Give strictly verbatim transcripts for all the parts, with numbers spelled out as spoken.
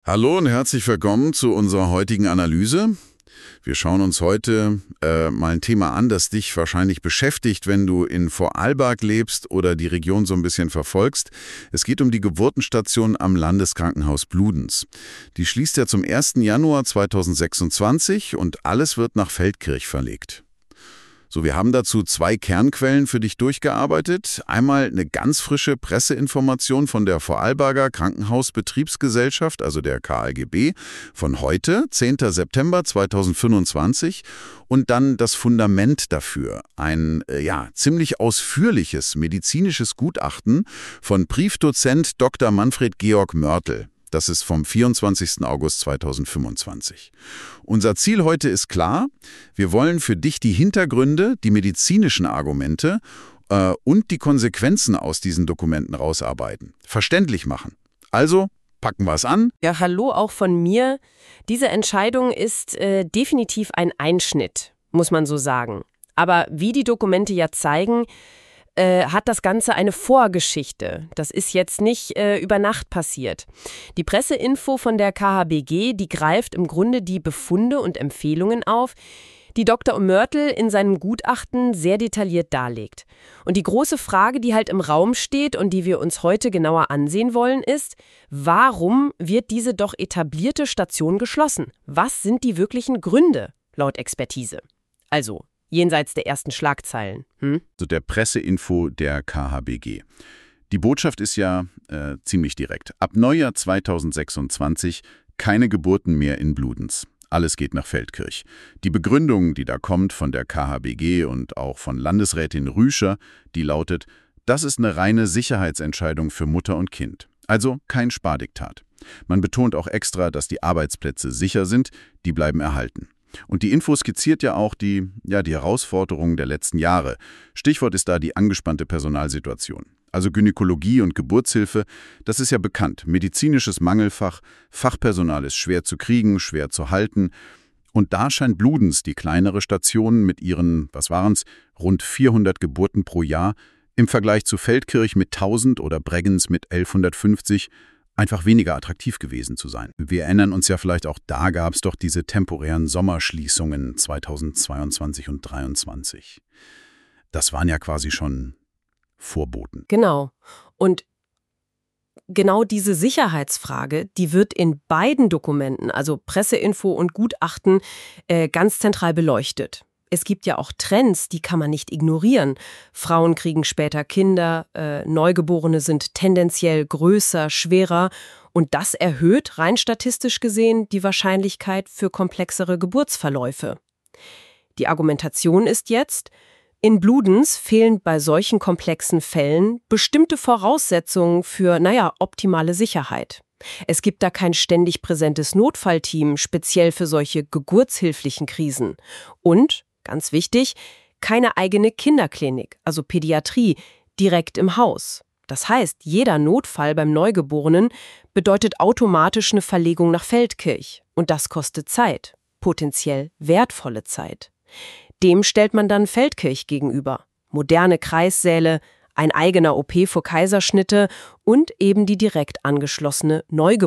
Hallo und herzlich willkommen zu unserer heutigen Analyse. Wir schauen uns heute äh, mal ein Thema an, das dich wahrscheinlich beschäftigt, wenn du in Vorarlberg lebst oder die Region so ein bisschen verfolgst. Es geht um die Geburtenstation am Landeskrankenhaus Bludenz. Die schließt ja zum ersten Januar zweitausendsechsundzwanzig und alles wird nach Feldkirch verlegt. So, wir haben dazu zwei Kernquellen für dich durchgearbeitet. Einmal eine ganz frische Presseinformation von der Vorarlberger Krankenhausbetriebsgesellschaft, also der K A G B, von heute, zehnten September zweitausendfünfundzwanzig. Und dann das Fundament dafür, ein äh, ja, ziemlich ausführliches medizinisches Gutachten von Briefdozent Doktor Manfred Georg Mörtel. Das ist vom vierundzwanzigsten August zweitausendfünfundzwanzig. Unser Ziel heute ist klar. Wir wollen für dich die Hintergründe, die medizinischen Argumente äh, und die Konsequenzen aus diesen Dokumenten rausarbeiten. Verständlich machen. Also packen wir es an. Ja, hallo auch von mir. Diese Entscheidung ist äh, definitiv ein Einschnitt, muss man so sagen. Aber wie die Dokumente ja zeigen, Äh, hat das Ganze eine Vorgeschichte. Das ist jetzt nicht äh, über Nacht passiert. Die Presseinfo von der K H B G, die greift im Grunde die Befunde und Empfehlungen auf, die Doktor Mörtel in seinem Gutachten sehr detailliert darlegt. Und die große Frage, die halt im Raum steht und die wir uns heute genauer ansehen wollen, ist, warum wird diese doch etablierte Station geschlossen? Was sind die wirklichen Gründe, laut Expertise? Also, jenseits der ersten Schlagzeilen. Hm? So der Presseinfo der K H B G. Die Botschaft ist ja äh, ziemlich direkt. Ab Neujahr zweitausendsechsundzwanzig keine Geburten mehr in Bludenz. Alles geht nach Feldkirch. Die Begründung, die da kommt von der K H B G und auch von Landesrätin Rüscher, die lautet, das ist eine reine Sicherheitsentscheidung für Mutter und Kind. Also kein Spardiktat. Man betont auch extra, dass die Arbeitsplätze sicher sind, die bleiben erhalten. Und die Info skizziert ja auch die, ja, die Herausforderungen der letzten Jahre. Stichwort ist da die angespannte Personalsituation. Also Gynäkologie und Geburtshilfe, das ist ja bekannt. Medizinisches Mangelfach, Fachpersonal ist schwer zu kriegen, schwer zu halten. Und da scheint Bludenz, die kleinere Station mit ihren, was waren's, rund vierhundert Geburten pro Jahr, im Vergleich zu Feldkirch mit tausend oder Bregenz mit elfhundertfünfzig, einfach weniger attraktiv gewesen zu sein. Wir erinnern uns ja vielleicht auch, da gab es doch diese temporären Sommerschließungen zweitausendzweiundzwanzig und zweitausenddreiundzwanzig. Das waren ja quasi schon Vorboten. Genau. Und genau diese Sicherheitsfrage, die wird in beiden Dokumenten, also Presseinfo und Gutachten, äh, ganz zentral beleuchtet. Es gibt ja auch Trends, die kann man nicht ignorieren. Frauen kriegen später Kinder, äh, Neugeborene sind tendenziell größer, schwerer und das erhöht, rein statistisch gesehen, die Wahrscheinlichkeit für komplexere Geburtsverläufe. Die Argumentation ist jetzt, in Bludenz fehlen bei solchen komplexen Fällen bestimmte Voraussetzungen für, naja, optimale Sicherheit. Es gibt da kein ständig präsentes Notfallteam, speziell für solche geburtshilflichen Krisen. Und ganz wichtig, keine eigene Kinderklinik, also Pädiatrie, direkt im Haus. Das heißt, jeder Notfall beim Neugeborenen bedeutet automatisch eine Verlegung nach Feldkirch. Und das kostet Zeit, potenziell wertvolle Zeit. Dem stellt man dann Feldkirch gegenüber. Moderne Kreissäle, ein eigener O P für Kaiserschnitte und eben die direkt angeschlossene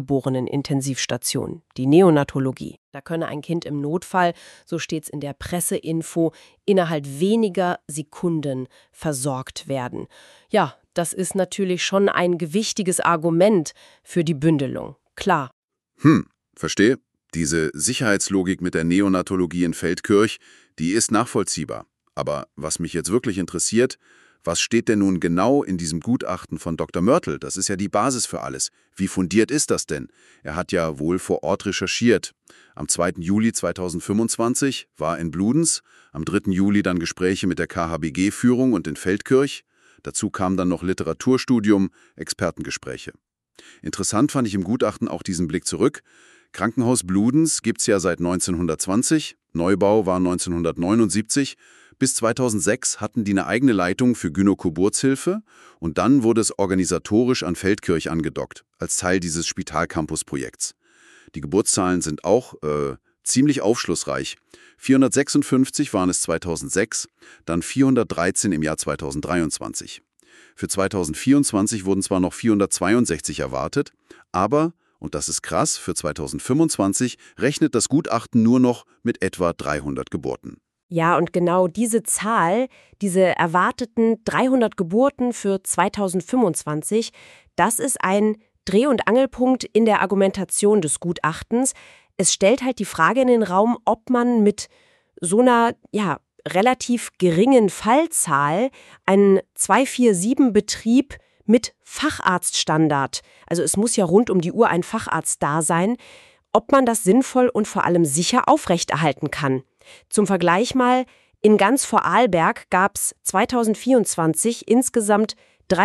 Neugeborenen-Intensivstation, die Neonatologie. Da könne ein Kind im Notfall, so steht's in der Presseinfo, innerhalb weniger Sekunden versorgt werden. Ja, das ist natürlich schon ein gewichtiges Argument für die Bündelung. Klar. Hm, verstehe. Diese Sicherheitslogik mit der Neonatologie in Feldkirch, die ist nachvollziehbar. Aber was mich jetzt wirklich interessiert, was steht denn nun genau in diesem Gutachten von Doktor Mörtel? Das ist ja die Basis für alles. Wie fundiert ist das denn? Er hat ja wohl vor Ort recherchiert. Am zweiten Juli zweitausendfünfundzwanzig war in Bludenz, am dritten Juli dann Gespräche mit der K H B G-Führung und in Feldkirch. Dazu kam dann noch Literaturstudium, Expertengespräche. Interessant fand ich im Gutachten auch diesen Blick zurück. Krankenhaus Bludenz gibt's ja seit neunzehnhundertzwanzig, Neubau war neunzehnhundertneunundsiebzig. Bis zweitausendsechs hatten die eine eigene Leitung für Gynäkogeburtshilfe und dann wurde es organisatorisch an Feldkirch angedockt, als Teil dieses Spitalcampus-Projekts. Die Geburtszahlen sind auch äh, ziemlich aufschlussreich. vierhundertsechsundfünfzig waren es zweitausendsechs, dann vierhundertdreizehn im Jahr zweitausenddreiundzwanzig. Für zweitausendvierundzwanzig wurden zwar noch vierhundertzweiundsechzig erwartet, aber, Und das ist krass, für zweitausendfünfundzwanzig rechnet das Gutachten nur noch mit etwa dreihundert Geburten. Ja, und genau diese Zahl, diese erwarteten dreihundert Geburten für zweitausendfünfundzwanzig, das ist ein Dreh- und Angelpunkt in der Argumentation des Gutachtens. Es stellt halt die Frage in den Raum, ob man mit so einer, ja, relativ geringen Fallzahl einen zwei vier sieben Betrieb mit Facharztstandard, also es muss ja rund um die Uhr ein Facharzt da sein, ob man das sinnvoll und vor allem sicher aufrechterhalten kann. Zum Vergleich mal, in ganz Vorarlberg gab es zweitausendvierundzwanzig insgesamt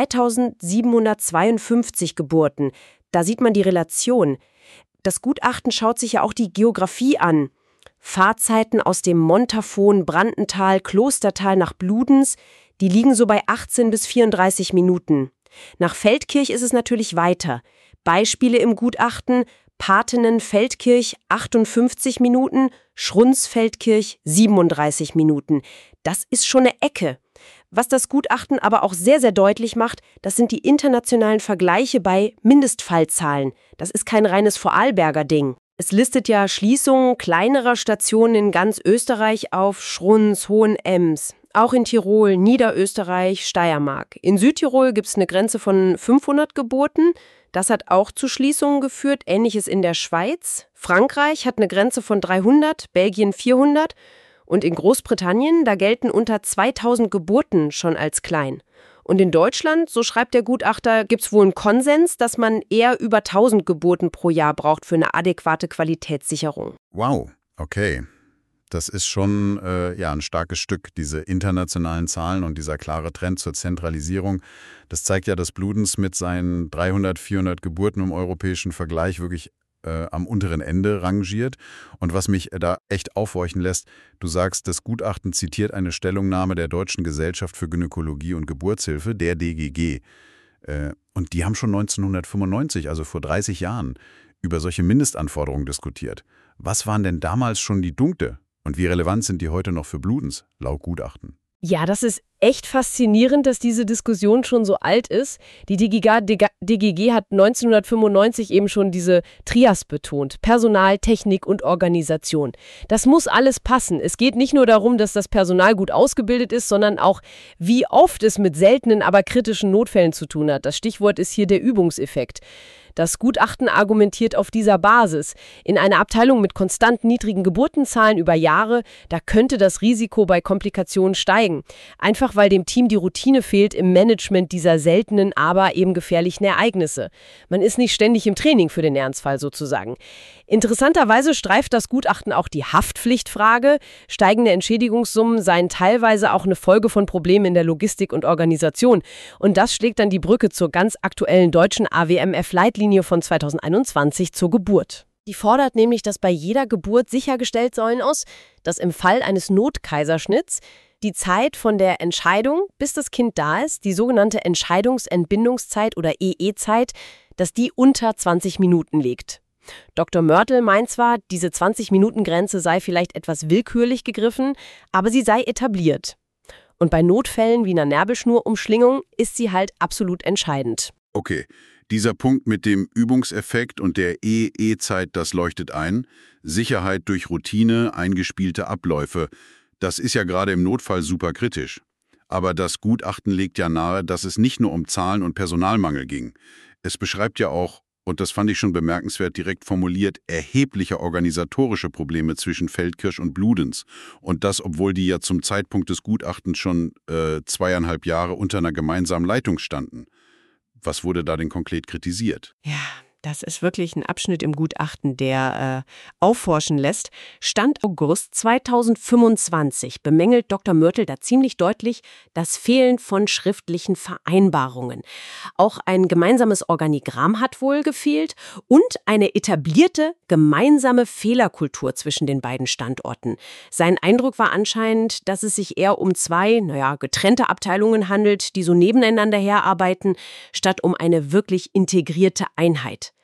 dreitausendsiebenhundertzweiundfünfzig Geburten. Da sieht man die Relation. Das Gutachten schaut sich ja auch die Geografie an. Fahrzeiten aus dem Montafon, Brandental, Klostertal nach Bludenz, die liegen so bei achtzehn bis vierunddreißig Minuten. Nach Feldkirch ist es natürlich weiter. Beispiele im Gutachten: Patenen-Feldkirch achtundfünfzig Minuten, Schruns-Feldkirch siebenunddreißig Minuten. Das ist schon eine Ecke. Was das Gutachten aber auch sehr, sehr deutlich macht, das sind die internationalen Vergleiche bei Mindestfallzahlen. Das ist kein reines Vorarlberger Ding. Es listet ja Schließungen kleinerer Stationen in ganz Österreich auf: Schruns, Hohenems. Auch in Tirol, Niederösterreich, Steiermark. In Südtirol gibt es eine Grenze von fünfhundert Geburten. Das hat auch zu Schließungen geführt. Ähnliches in der Schweiz. Frankreich hat eine Grenze von dreihundert, Belgien vierhundert. Und in Großbritannien, da gelten unter zweitausend Geburten schon als klein. Und in Deutschland, so schreibt der Gutachter, gibt es wohl einen Konsens, dass man eher über tausend Geburten pro Jahr braucht für eine adäquate Qualitätssicherung. Wow, okay. Das ist schon äh, ja, ein starkes Stück, diese internationalen Zahlen und dieser klare Trend zur Zentralisierung. Das zeigt ja, dass Bludenz mit seinen dreihundert, vierhundert Geburten im europäischen Vergleich wirklich äh, am unteren Ende rangiert. Und was mich da echt aufhorchen lässt, du sagst, das Gutachten zitiert eine Stellungnahme der Deutschen Gesellschaft für Gynäkologie und Geburtshilfe, der D G G. Äh, und die haben schon neunzehnhundertfünfundneunzig, also vor dreißig Jahren, über solche Mindestanforderungen diskutiert. Was waren denn damals schon die Punkte? Und wie relevant sind die heute noch für Bludenz, laut Gutachten? Ja, das ist echt faszinierend, dass diese Diskussion schon so alt ist. Die D G G hat neunzehnhundertfünfundneunzig eben schon diese Trias betont: Personal, Technik und Organisation. Das muss alles passen. Es geht nicht nur darum, dass das Personal gut ausgebildet ist, sondern auch, wie oft es mit seltenen, aber kritischen Notfällen zu tun hat. Das Stichwort ist hier der Übungseffekt. Das Gutachten argumentiert auf dieser Basis. In einer Abteilung mit konstant niedrigen Geburtenzahlen über Jahre, da könnte das Risiko bei Komplikationen steigen. Einfach weil dem Team die Routine fehlt im Management dieser seltenen, aber eben gefährlichen Ereignisse. Man ist nicht ständig im Training für den Ernstfall sozusagen. Interessanterweise streift das Gutachten auch die Haftpflichtfrage. Steigende Entschädigungssummen seien teilweise auch eine Folge von Problemen in der Logistik und Organisation. Und das schlägt dann die Brücke zur ganz aktuellen deutschen A W M F-Leitlinie von zweitausendeinundzwanzig zur Geburt. Die fordert nämlich, dass bei jeder Geburt sichergestellt sein muss, dass im Fall eines Notkaiserschnitts die Zeit von der Entscheidung, bis das Kind da ist, die sogenannte Entscheidungsentbindungszeit oder E E-Zeit, dass die unter zwanzig Minuten liegt. Doktor Mörtel meint zwar, diese zwanzig-Minuten-Grenze sei vielleicht etwas willkürlich gegriffen, aber sie sei etabliert. Und bei Notfällen wie einer Nabelschnurumschlingung ist sie halt absolut entscheidend. Okay, dieser Punkt mit dem Übungseffekt und der E E-Zeit, das leuchtet ein. Sicherheit durch Routine, eingespielte Abläufe. Das ist ja gerade im Notfall super kritisch. Aber das Gutachten legt ja nahe, dass es nicht nur um Zahlen und Personalmangel ging. Es beschreibt ja auch, und das fand ich schon bemerkenswert direkt formuliert, erhebliche organisatorische Probleme zwischen Feldkirch und Bludenz. Und das, obwohl die ja zum Zeitpunkt des Gutachtens schon äh, zweieinhalb Jahre unter einer gemeinsamen Leitung standen. Was wurde da denn konkret kritisiert? Ja, das ist wirklich ein Abschnitt im Gutachten, der äh, aufforschen lässt. Stand August zweitausendfünfundzwanzig bemängelt Doktor Mörtel da ziemlich deutlich das Fehlen von schriftlichen Vereinbarungen. Auch ein gemeinsames Organigramm hat wohl gefehlt und eine etablierte gemeinsame Fehlerkultur zwischen den beiden Standorten. Sein Eindruck war anscheinend, dass es sich eher um zwei, naja, getrennte Abteilungen handelt, die so nebeneinander herarbeiten, statt um eine wirklich integrierte Einheit.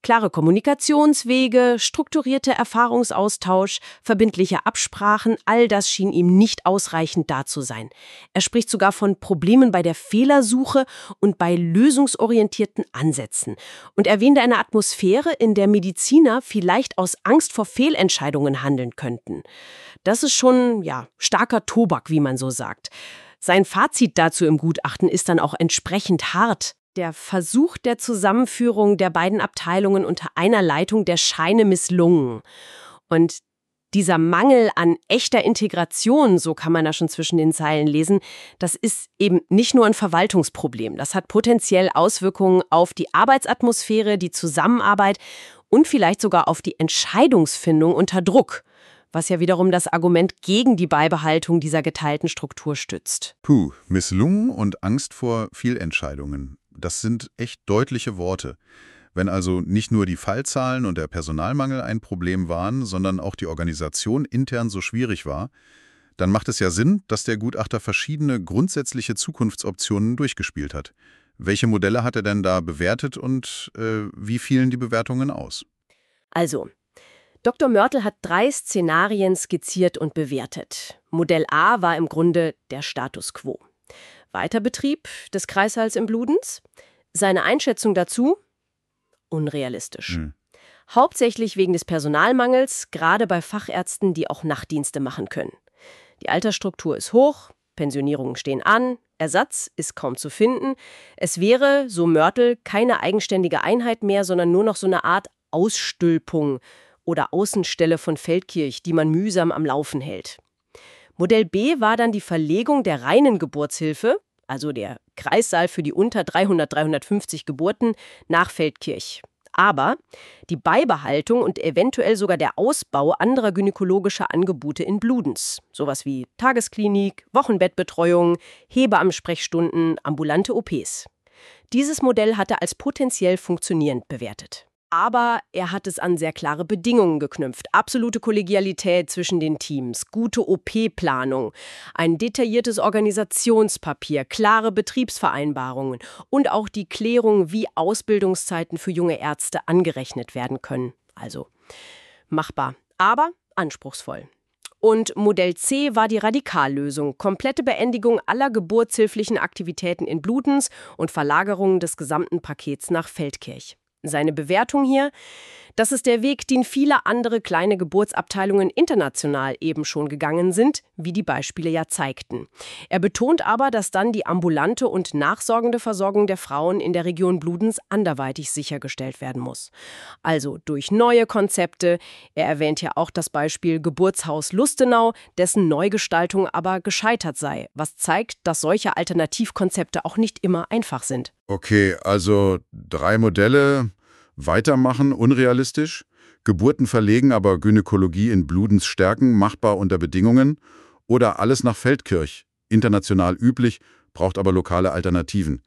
Klare Kommunikationswege, strukturierter Erfahrungsaustausch, verbindliche Absprachen, all das schien ihm nicht ausreichend da zu sein. Er spricht sogar von Problemen bei der Fehlersuche und bei lösungsorientierten Ansätzen und erwähnt eine Atmosphäre, in der Mediziner vielleicht aus Angst vor Fehlentscheidungen handeln könnten. Das ist schon, ja, starker Tobak, wie man so sagt. Sein Fazit dazu im Gutachten ist dann auch entsprechend hart. Der Versuch der Zusammenführung der beiden Abteilungen unter einer Leitung, der scheine misslungen. Und dieser Mangel an echter Integration, so kann man da schon zwischen den Zeilen lesen, das ist eben nicht nur ein Verwaltungsproblem. Das hat potenziell Auswirkungen auf die Arbeitsatmosphäre, die Zusammenarbeit und vielleicht sogar auf die Entscheidungsfindung unter Druck, was ja wiederum das Argument gegen die Beibehaltung dieser geteilten Struktur stützt. Puh, misslungen und Angst vor Fehlentscheidungen. Das sind echt deutliche Worte. Wenn also nicht nur die Fallzahlen und der Personalmangel ein Problem waren, sondern auch die Organisation intern so schwierig war, dann macht es ja Sinn, dass der Gutachter verschiedene grundsätzliche Zukunftsoptionen durchgespielt hat. Welche Modelle hat er denn da bewertet und äh, wie fielen die Bewertungen aus? Also, Doktor Mörtel hat drei Szenarien skizziert und bewertet. Modell A war im Grunde der Status quo. Weiterbetrieb des Kreissaals im Bludenz. Seine Einschätzung dazu? Unrealistisch. Hm. Hauptsächlich wegen des Personalmangels, gerade bei Fachärzten, die auch Nachtdienste machen können. Die Altersstruktur ist hoch, Pensionierungen stehen an, Ersatz ist kaum zu finden. Es wäre, so Mörtel, keine eigenständige Einheit mehr, sondern nur noch so eine Art Ausstülpung oder Außenstelle von Feldkirch, die man mühsam am Laufen hält. Modell B war dann die Verlegung der reinen Geburtshilfe, also der Kreissaal für die unter dreihundert, dreihundertfünfzig Geburten, nach Feldkirch. Aber die Beibehaltung und eventuell sogar der Ausbau anderer gynäkologischer Angebote in Bludenz. Sowas wie Tagesklinik, Wochenbettbetreuung, Hebammensprechstunden, ambulante O Ps. Dieses Modell hatte als potenziell funktionierend bewertet. Aber er hat es an sehr klare Bedingungen geknüpft. Absolute Kollegialität zwischen den Teams, gute O P-Planung, ein detailliertes Organisationspapier, klare Betriebsvereinbarungen und auch die Klärung, wie Ausbildungszeiten für junge Ärzte angerechnet werden können. Also machbar, aber anspruchsvoll. Und Modell C war die Radikallösung, komplette Beendigung aller geburtshilflichen Aktivitäten in Bludenz und Verlagerung des gesamten Pakets nach Feldkirch. Seine Bewertung hier: Das ist der Weg, den viele andere kleine Geburtsabteilungen international eben schon gegangen sind, wie die Beispiele ja zeigten. Er betont aber, dass dann die ambulante und nachsorgende Versorgung der Frauen in der Region Bludenz anderweitig sichergestellt werden muss. Also durch neue Konzepte. Er erwähnt ja auch das Beispiel Geburtshaus Lustenau, dessen Neugestaltung aber gescheitert sei, was zeigt, dass solche Alternativkonzepte auch nicht immer einfach sind. Okay, also drei Modelle. Weitermachen, unrealistisch. Geburten verlegen, aber Gynäkologie in Bludenz stärken, machbar unter Bedingungen. Oder alles nach Feldkirch, international üblich, braucht aber lokale Alternativen.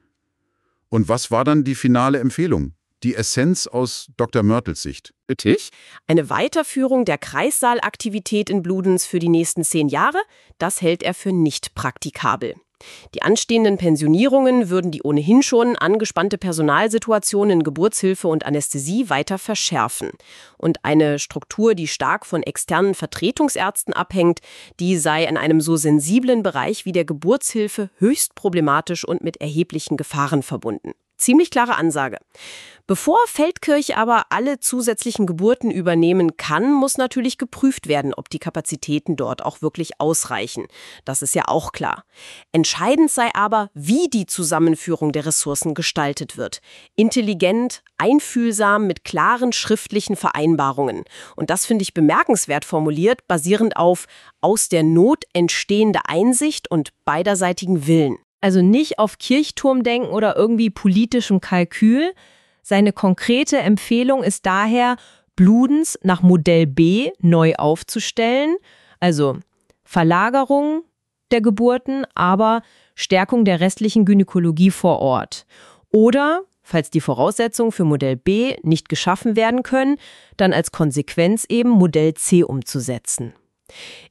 Und was war dann die finale Empfehlung? Die Essenz aus Doktor Mörtels Sicht? Richtig. Eine Weiterführung der Kreissaalaktivität in Bludenz für die nächsten zehn Jahre, das hält er für nicht praktikabel. Die anstehenden Pensionierungen würden die ohnehin schon angespannte Personalsituation in Geburtshilfe und Anästhesie weiter verschärfen. Und eine Struktur, die stark von externen Vertretungsärzten abhängt, die sei in einem so sensiblen Bereich wie der Geburtshilfe höchst problematisch und mit erheblichen Gefahren verbunden. Ziemlich klare Ansage. Bevor Feldkirch aber alle zusätzlichen Geburten übernehmen kann, muss natürlich geprüft werden, ob die Kapazitäten dort auch wirklich ausreichen. Das ist ja auch klar. Entscheidend sei aber, wie die Zusammenführung der Ressourcen gestaltet wird. Intelligent, einfühlsam, mit klaren schriftlichen Vereinbarungen. Und das finde ich bemerkenswert formuliert, basierend auf aus der Not entstehende Einsicht und beiderseitigen Willen. Also nicht auf Kirchturmdenken oder irgendwie politischem Kalkül. Seine konkrete Empfehlung ist daher, Bludenz nach Modell B neu aufzustellen, also Verlagerung der Geburten, aber Stärkung der restlichen Gynäkologie vor Ort. Oder, falls die Voraussetzungen für Modell B nicht geschaffen werden können, dann als Konsequenz eben Modell C umzusetzen.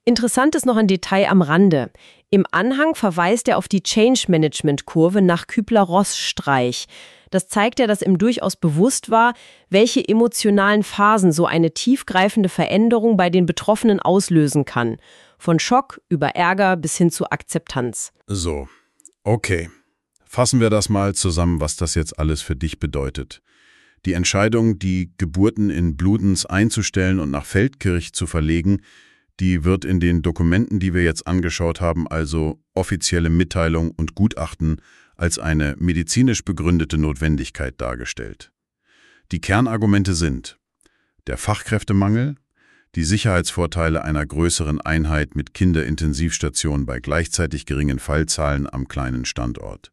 Interessant ist noch ein Detail am Rande. Im Anhang verweist er auf die Change-Management-Kurve nach Kübler-Ross-Streich. Das zeigt ja, dass ihm durchaus bewusst war, welche emotionalen Phasen so eine tiefgreifende Veränderung bei den Betroffenen auslösen kann. Von Schock über Ärger bis hin zu Akzeptanz. So, okay. Fassen wir das mal zusammen, was das jetzt alles für dich bedeutet. Die Entscheidung, die Geburten in Bludenz einzustellen und nach Feldkirch zu verlegen, die wird in den Dokumenten, die wir jetzt angeschaut haben, also offizielle Mitteilung und Gutachten, als eine medizinisch begründete Notwendigkeit dargestellt. Die Kernargumente sind der Fachkräftemangel, die Sicherheitsvorteile einer größeren Einheit mit Kinderintensivstationen bei gleichzeitig geringen Fallzahlen am kleinen Standort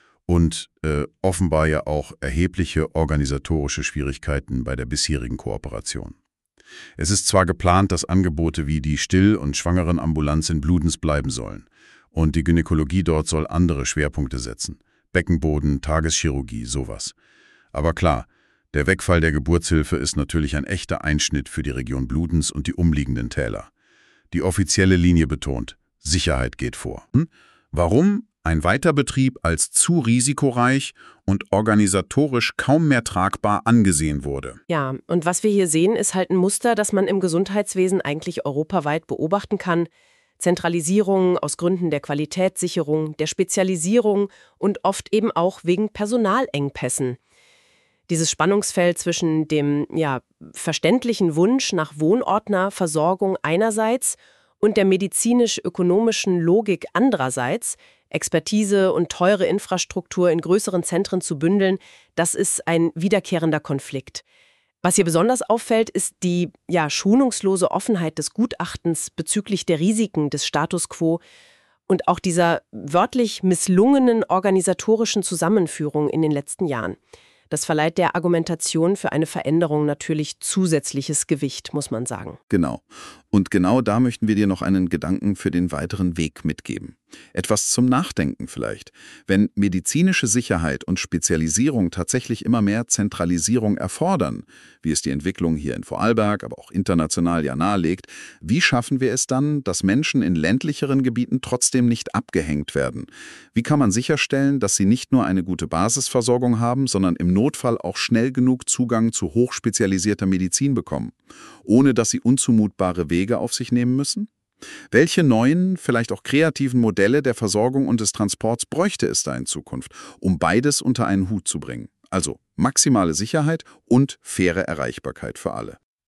und äh, offenbar ja auch erhebliche organisatorische Schwierigkeiten bei der bisherigen Kooperation. Es ist zwar geplant, dass Angebote wie die Still- und Schwangerenambulanz in Bludenz bleiben sollen. Und die Gynäkologie dort soll andere Schwerpunkte setzen. Beckenboden, Tageschirurgie, sowas. Aber klar, der Wegfall der Geburtshilfe ist natürlich ein echter Einschnitt für die Region Bludenz und die umliegenden Täler. Die offizielle Linie betont, Sicherheit geht vor. Hm? Warum ein Weiterbetrieb als zu risikoreich und organisatorisch kaum mehr tragbar angesehen wurde? Ja, und was wir hier sehen, ist halt ein Muster, das man im Gesundheitswesen eigentlich europaweit beobachten kann. Zentralisierung aus Gründen der Qualitätssicherung, der Spezialisierung und oft eben auch wegen Personalengpässen. Dieses Spannungsfeld zwischen dem ja, verständlichen Wunsch nach wohnortner Versorgung einerseits und der medizinisch-ökonomischen Logik andererseits, Expertise und teure Infrastruktur in größeren Zentren zu bündeln, das ist ein wiederkehrender Konflikt. Was hier besonders auffällt, ist die ja, schonungslose Offenheit des Gutachtens bezüglich der Risiken des Status quo und auch dieser wörtlich misslungenen organisatorischen Zusammenführung in den letzten Jahren. Das verleiht der Argumentation für eine Veränderung natürlich zusätzliches Gewicht, muss man sagen. Genau. Und genau da möchten wir dir noch einen Gedanken für den weiteren Weg mitgeben. Etwas zum Nachdenken vielleicht. Wenn medizinische Sicherheit und Spezialisierung tatsächlich immer mehr Zentralisierung erfordern, wie es die Entwicklung hier in Vorarlberg, aber auch international ja nahelegt, wie schaffen wir es dann, dass Menschen in ländlicheren Gebieten trotzdem nicht abgehängt werden? Wie kann man sicherstellen, dass sie nicht nur eine gute Basisversorgung haben, sondern im Notfall auch schnell genug Zugang zu hochspezialisierter Medizin bekommen, ohne dass sie unzumutbare Wege auf sich nehmen müssen? Welche neuen, vielleicht auch kreativen Modelle der Versorgung und des Transports bräuchte es da in Zukunft, um beides unter einen Hut zu bringen? Also maximale Sicherheit und faire Erreichbarkeit für alle.